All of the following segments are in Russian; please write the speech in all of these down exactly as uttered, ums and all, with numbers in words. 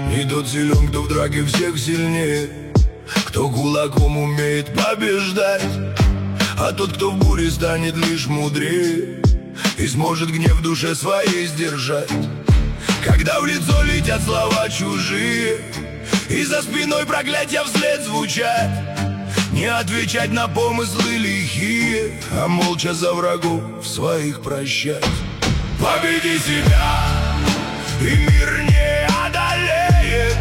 И тот силен, кто в драке всех сильнее, кто кулаком умеет побеждать. А тот, кто в буре станет лишь мудрее и сможет гнев в душе своей сдержать. Когда в лицо летят слова чужие и за спиной проклятия вслед звучат, не отвечать на помыслы лихие, а молча за врагов своих прощать. Победи себя, и мир не одолеет.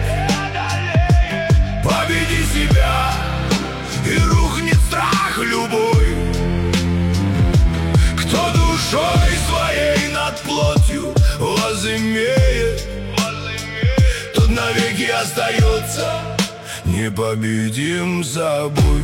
Победи себя, и рухнет страх любой. Кто душой своей над плотью возымеет, тот навеки остается непобедим собой.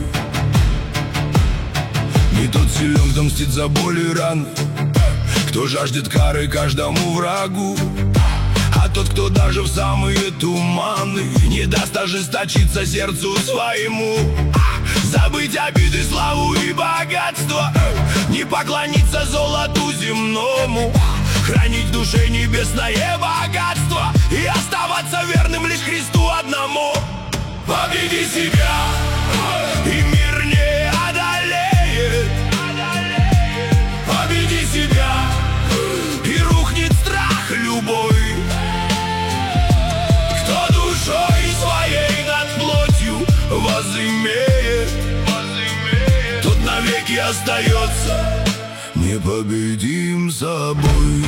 Не тот силен, кто мстит за боль и раны, кто жаждет кары каждому врагу, а тот, кто даже в самые туманы не даст ожесточиться сердцу своему. Забыть обиды, славу и богатство, не поклониться золоту земному, хранить в душе небесное богатство и оставаться верным лишь Христу одному. Победи себя, и мир не одолеет. Победи себя, и рухнет страх любой. Кто душой своей над плотью возымеет, тот навеки остается непобедим собой.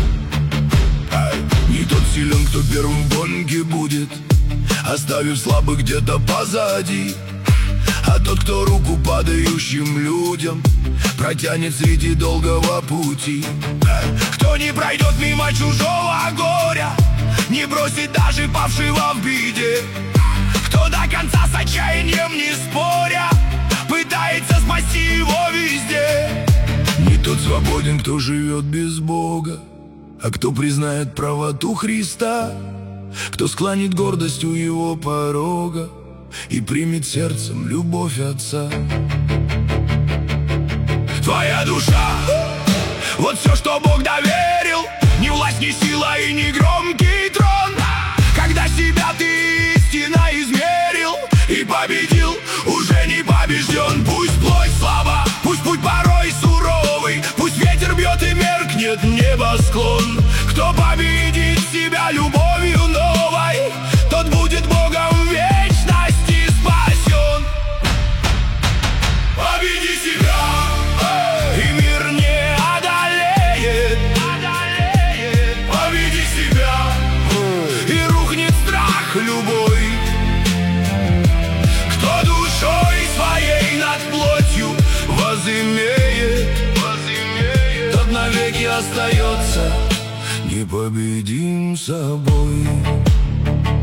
Не тот силен, кто первым в гонке будет, оставив слабых где-то позади, а тот, кто руку падающим людям протянет среди долгого пути. Кто не пройдет мимо чужого горя, не бросит даже павшего в беде, кто до конца с отчаянием не споря пытается спасти его везде. Не тот свободен, кто живет без Бога, а кто признает правоту Христа, кто склонит гордость у его порога и примет сердцем любовь Отца. Твоя душа, вот все, что Бог доверил, ни власть, ни сила и ни громкий трон. Когда себя ты истинно измерил и победил, уже не побежден. Пусть плоть слаба, пусть путь порой суровый, пусть ветер бьет и меркнет небосклон. Кто победит себя любовью новой, тот будет Богом в вечности спасен. Победи себя, и мир не одолеет. Победи себя, и рухнет страх любой. Кто душой своей над плотью возымеет, тот навеки остается непобедим собой.